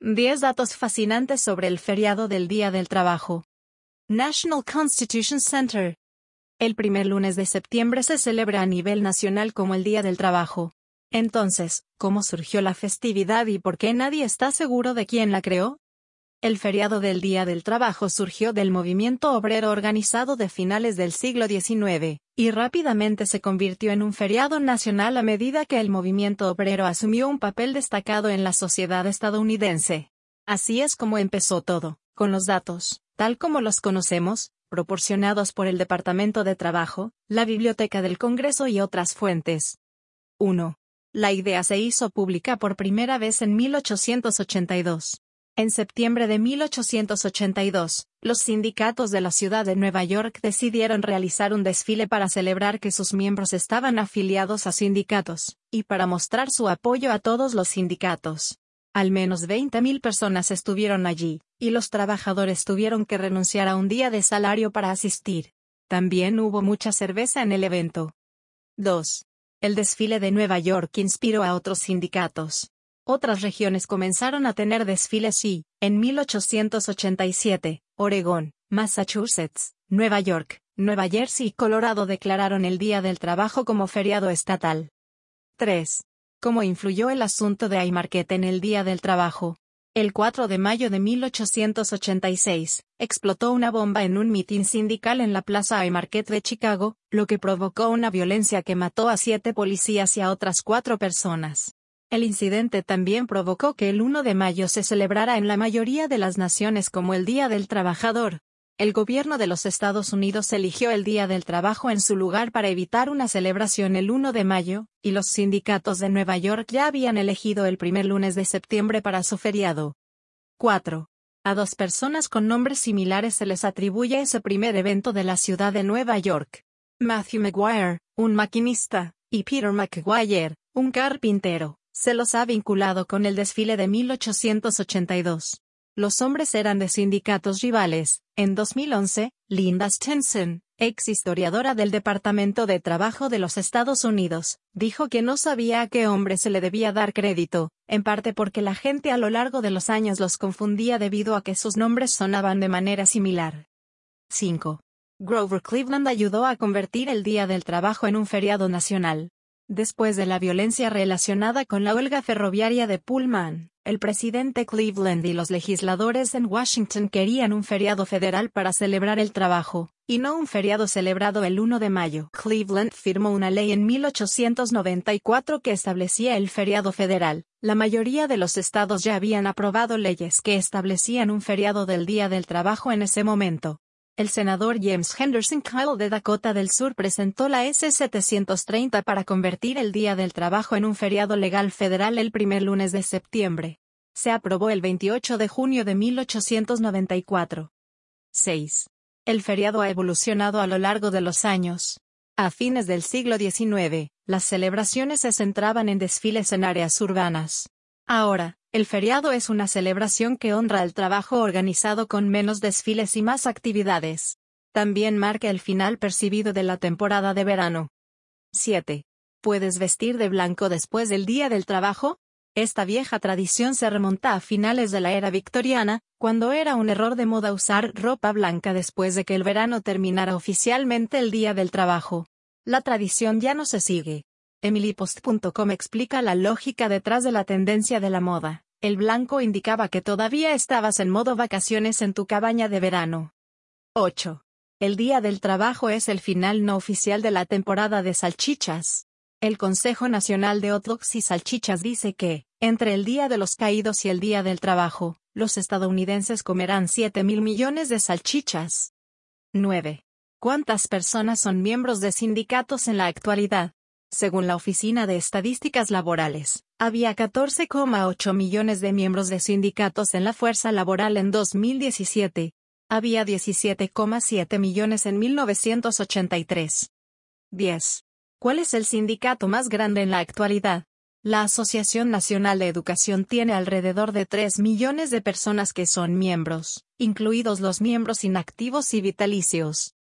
10 datos fascinantes sobre el feriado del Día del Trabajo. National Constitution Center. El primer lunes de septiembre se celebra a nivel nacional como el Día del Trabajo. Entonces, ¿cómo surgió la festividad y por qué nadie está seguro de quién la creó? El feriado del Día del Trabajo surgió del movimiento obrero organizado de finales del siglo XIX, y rápidamente se convirtió en un feriado nacional a medida que el movimiento obrero asumió un papel destacado en la sociedad estadounidense. Así es como empezó todo, con los datos, tal como los conocemos, proporcionados por el Departamento de Trabajo, la Biblioteca del Congreso y otras fuentes. 1. La idea se hizo pública por primera vez en 1882. En septiembre de 1882, los sindicatos de la ciudad de Nueva York decidieron realizar un desfile para celebrar que sus miembros estaban afiliados a sindicatos, y para mostrar su apoyo a todos los sindicatos. Al menos 20.000 personas estuvieron allí, y los trabajadores tuvieron que renunciar a un día de salario para asistir. También hubo mucha cerveza en el evento. 2. El desfile de Nueva York inspiró a otros sindicatos. Otras regiones comenzaron a tener desfiles y, en 1887, Oregón, Massachusetts, Nueva York, Nueva Jersey y Colorado declararon el Día del Trabajo como feriado estatal. 3. ¿Cómo influyó el asunto de Haymarket en el Día del Trabajo? El 4 de mayo de 1886, explotó una bomba en un mitin sindical en la Plaza Haymarket de Chicago, lo que provocó una violencia que mató a 7 policías y a otras 4 personas. El incidente también provocó que el 1 de mayo se celebrara en la mayoría de las naciones como el Día del Trabajador. El gobierno de los Estados Unidos eligió el Día del Trabajo en su lugar para evitar una celebración el 1 de mayo, y los sindicatos de Nueva York ya habían elegido el primer lunes de septiembre para su feriado. 4. A 2 personas con nombres similares se les atribuye ese primer evento de la ciudad de Nueva York. Matthew Maguire, un maquinista, y Peter McGuire, un carpintero, se los ha vinculado con el desfile de 1882. Los hombres eran de sindicatos rivales. En 2011, Linda Stinson, ex historiadora del Departamento de Trabajo de los Estados Unidos, dijo que no sabía a qué hombre se le debía dar crédito, en parte porque la gente a lo largo de los años los confundía debido a que sus nombres sonaban de manera similar. 5. Grover Cleveland ayudó a convertir el Día del Trabajo en un feriado nacional. Después de la violencia relacionada con la huelga ferroviaria de Pullman, el presidente Cleveland y los legisladores en Washington querían un feriado federal para celebrar el trabajo, y no un feriado celebrado el 1 de mayo. Cleveland firmó una ley en 1894 que establecía el feriado federal. La mayoría de los estados ya habían aprobado leyes que establecían un feriado del Día del Trabajo en ese momento. El senador James Henderson Kyle de Dakota del Sur presentó la S-730 para convertir el Día del Trabajo en un feriado legal federal el primer lunes de septiembre. Se aprobó el 28 de junio de 1894. 6. El feriado ha evolucionado a lo largo de los años. A fines del siglo XIX, las celebraciones se centraban en desfiles en áreas urbanas. Ahora, el feriado es una celebración que honra el trabajo organizado con menos desfiles y más actividades. También marca el final percibido de la temporada de verano. 7. ¿Puedes vestir de blanco después del Día del Trabajo? Esta vieja tradición se remonta a finales de la era victoriana, cuando era un error de moda usar ropa blanca después de que el verano terminara oficialmente el Día del Trabajo. La tradición ya no se sigue. EmilyPost.com explica la lógica detrás de la tendencia de la moda. El blanco indicaba que todavía estabas en modo vacaciones en tu cabaña de verano. 8. El Día del Trabajo es el final no oficial de la temporada de salchichas. El Consejo Nacional de Hot Dogs y Salchichas dice que, entre el Día de los Caídos y el Día del Trabajo, los estadounidenses comerán 7.000 millones de salchichas. 9. ¿Cuántas personas son miembros de sindicatos en la actualidad? Según la Oficina de Estadísticas Laborales, había 14,8 millones de miembros de sindicatos en la fuerza laboral en 2017. Había 17,7 millones en 1983. 10. ¿Cuál es el sindicato más grande en la actualidad? La Asociación Nacional de Educación tiene alrededor de 3 millones de personas que son miembros, incluidos los miembros inactivos y vitalicios.